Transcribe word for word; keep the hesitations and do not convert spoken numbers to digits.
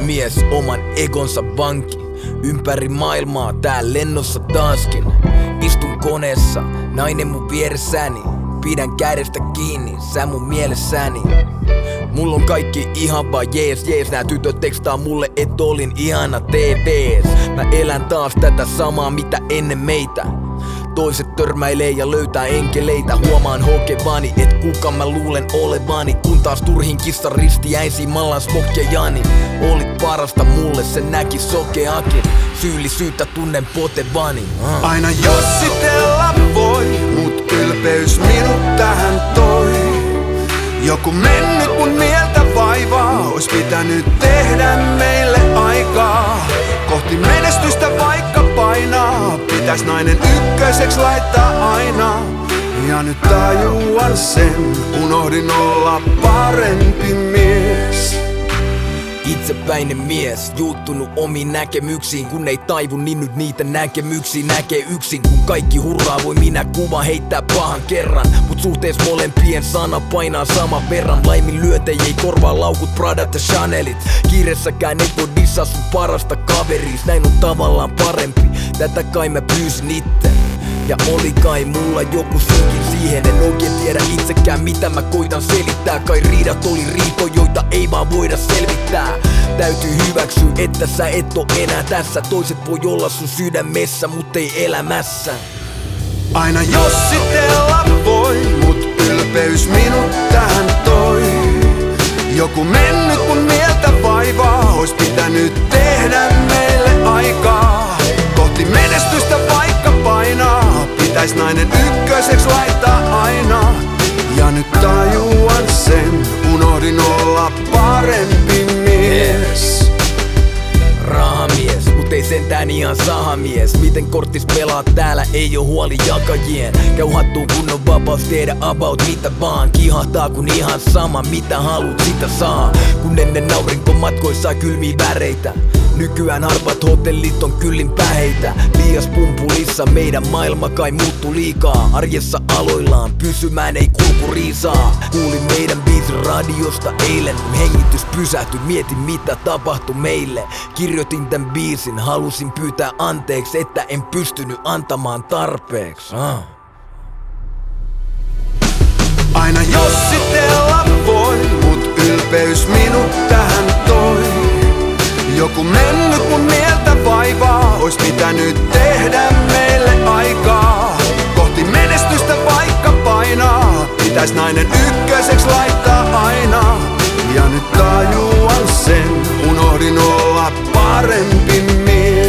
Rahamies oman egonsa vanki. Ympäri maailmaa tää lennossa taaskin. Istun koneessa, nainen mun vieressäni. Pidän kädestä kiinni, sä mun mielessäni. Mulla on kaikki ihan vaan jees jees. Nää tytöt tekstaa mulle et olin ihana T V:s. Mä elän taas tätä samaa mitä ennen meitä. Toiset törmäilee ja löytää enkeleitä. Huomaan hokevani, et kuka mä luulen olevani. Kun taas turhin kissan risti jäisi mallan Smok ja Jani. Olit parasta mulle, se näki sokeakin. Syyllisyyttä tunnen potevani. uh. Aina jossitella voi, mut ylpeys minut tähän toi. Joku mennyt mun mieltä vaivaa, ois pitänyt tehdä meille aikaa. Kohti menestystä vaikka painaa, pitäis nainen ykköseks laittaa aina. Ja nyt tajuan sen, unohdin olla parempi mies. Itsepäinen mies, juuttunut omiin näkemyksiin. Kun ei taivu, niin nyt niitä näkemyksiä näkee yksin. Kun kaikki hurraa, voi minä kuva heittää pahan kerran. Mut suhtees molempien sana painaa saman verran. Laiminlyöntejä ei korvaa laukut, Pradat ja Chanelit. Kiiressäkään ei voi dissaa sun parasta kaveris. Näin on tavallaan parempi, tätä kai mä pyysin itte. Ja oli kai mulla joku syykin siihen. En oikein tiedä itsekään mitä mä koitan selittää. Kai riidat oli riito, joita ei vaan voida selvittää. Täytyy hyväksyä, että sä et oo enää tässä. Toiset voi olla sun sydämessä, mut ei elämässä. Aina jossitella voi, mut ylpeys minut tähän toi. Joku mennyt mun mieltä vaivaa, ois pitänyt tehdä meille aikaa. Kohti menestystä vaikka painaa, pitäis nainen ykköseks laittaa aina. Ja nyt tajuan sen, unohdin olla parempi mies. Rahamies, mut ei sentään ihan sahamies. Miten korttis pelaa täällä, ei oo huoli jakajien. Käy hattuun kun on vapaus tehdä about mitä vaan. Kihahtaa kun ihan sama mitä haluut sitä saa. Kun ennen aurinkomatkoissa kylmiä väreitä. Nykyään harvat hotellit on kyllin päheitä. Liias pumpulissa meidän maailma kai muuttu liikaa. Arjessa aloillaan pysymään ei kulku riisaa. Kuulin meidän biisin radiosta eilen. Kun hengitys pysähtyi, mietin mitä tapahtui meille. Kirjoitin tän biisin, halusin pyytää anteeksi, että en pystynyt antamaan tarpeeksi. ah. Aina jossitella voi, mut ylpeys minut tähän toi. Joku mennyt mun mieltä vaivaa, ois pitänyt tehdä meille aikaa. Kohti menestystä vaikka painaa, pitäis nainen ykköseks laittaa aina. Ja nyt tajuan sen, unohdin olla parempi mies.